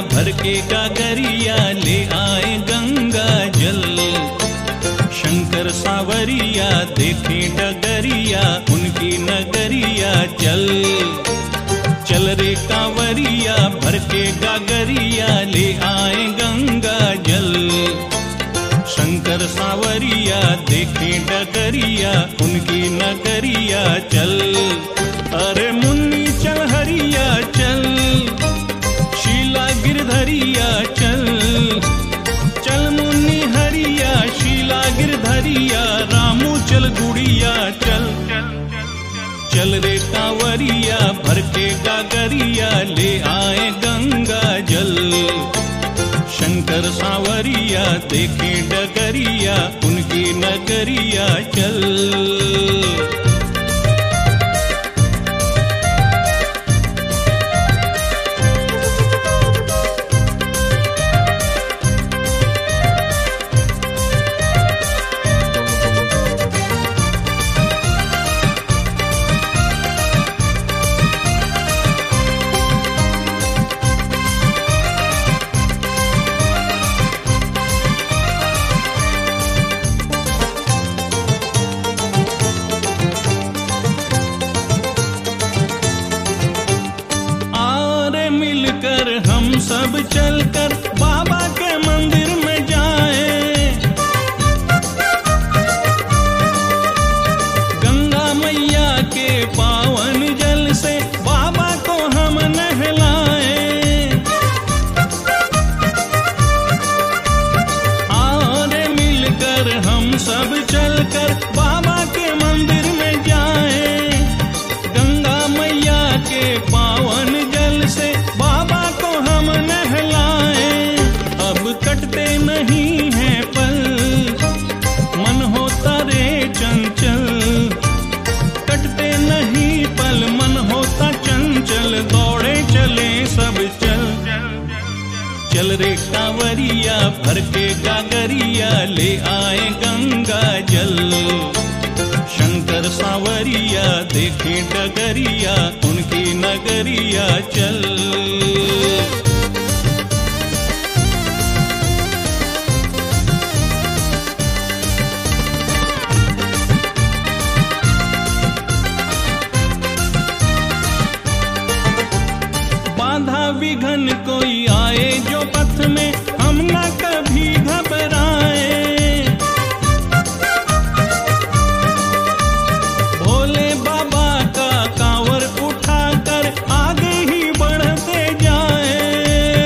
भर के गागरिया ले आए गंगा जल। शंकर सावरिया देखे डगरिया उनकी नगरिया चल। चल रे कांवरिया भर के गागरिया ले आए गंगा जल। शंकर सावरिया देखे डगरिया उनकी नगरिया चल। अरे मुन्नी चल हरिया चल, शीला गिरधरिया चल। चल मुन्नी हरिया शीला गिरधरिया, रामू चल गुड़िया चल। चल रे कांवरिया भर के गागरिया ले आए गंगा जल। शंकर सावरिया देखे डगरिया उनकी नगरिया चल। हम सब चलकर बाबा के मंदिर में जाएं। गंगा मैया के पावन जल से बाबा को हम नहलाएं। और मिलकर हम सब चलकर बाबा के मंदिर में जाएं। गंगा मैया के पावन जल से बाबा हम नहलाएं। अब कटते नहीं हैं पल, मन होता रे चंचल। कटते नहीं पल, मन होता चंचल, दौड़े चले सब चल। चल रे कांवरिया भर के गागरिया ले आए गंगा जल। शंकर सावरिया देखे डगरिया उनकी नगरिया चल। बाधा विघन कोई आए जो पथ में, हम न कभी घबराए। भोले बाबा का कांवर उठाकर आगे ही बढ़ते जाए।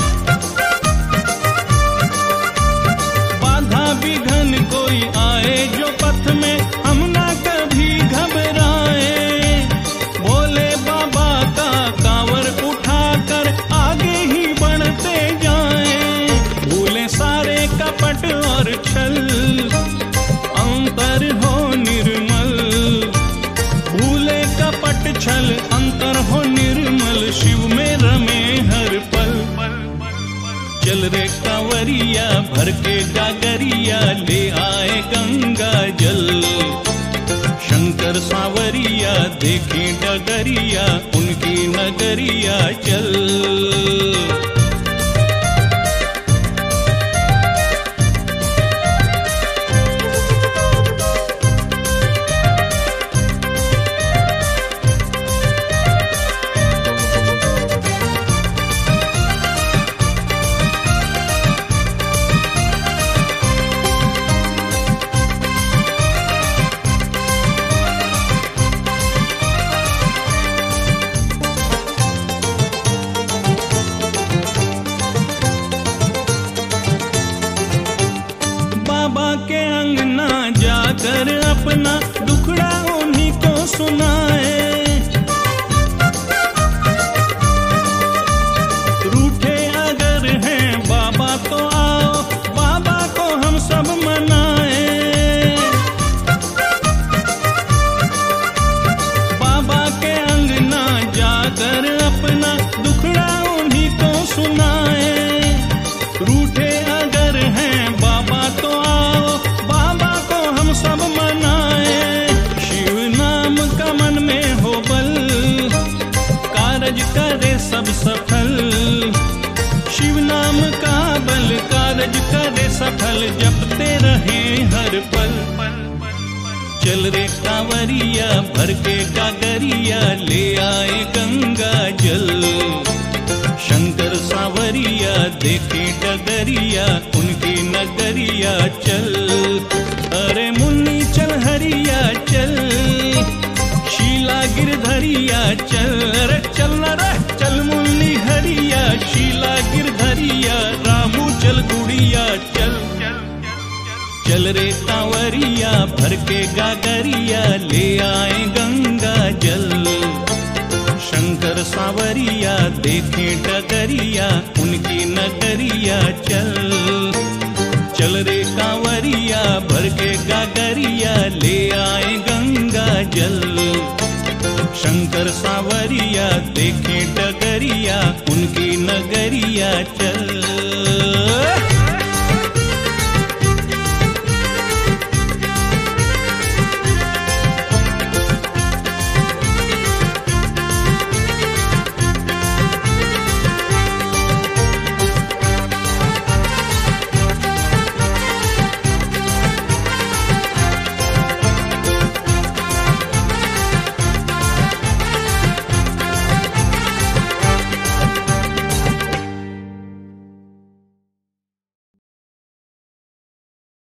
बाधा विघन कोई आए जो पथ में, हम न कभी घबराए। भोले बाबा का कांवर उठाकर आगे ही बढ़ते जाएं। भूले सारे कपट और छल, अंतर हो निर्मल। भूले कपट छल अंतर हो निर्मल, शिव में रमे हर पल। चल रे कांवरिया भर के गागरिया ले आए गंगा जल। शंकर सावरिया देखे डगरिया उनकी नगरिया चल। जपते रहे हर पल। चल रे कांवरिया भर के गागरिया ले आए गंगा जल। शंकर सावरिया देखे डगरिया उनकी नगरिया चल। अरे मुन्नी चल हरिया चल, शीला गिरधरिया चल। अरे चल न रे चल मुन्नी हरिया, शीला गिरधरिया रामू चल गुड़िया चल। चल रे कांवरिया भर के गागरिया ले आए गंगा जल। शंकर सावरिया देखे डगरिया उनकी नगरिया चल। चल रे कांवरिया भर के गागरिया ले आए गंगा जल। शंकर सावरिया देखे डगरिया उनकी नगरिया चल।